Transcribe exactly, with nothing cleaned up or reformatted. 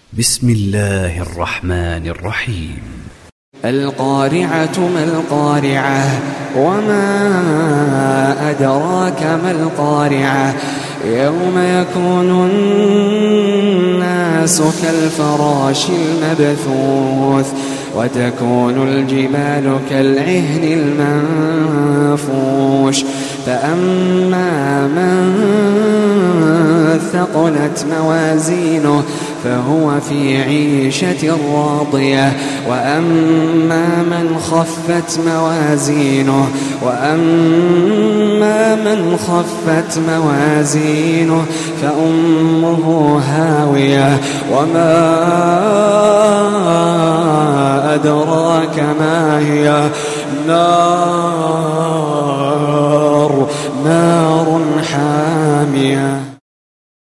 بسم الله الرحمن الرحيم. القارعة ما القارعة وما أدراك ما القارعة يوم يكون الناس كالفراش المبثوث وتكون الجبال كالعهن المنفوش فأما من ثقلت موازينه فهو في عيشة راضية وأما من خفت موازينه وأما من خفت موازينه فأمه هاوية وما أدراك ما هي نار نار حامية.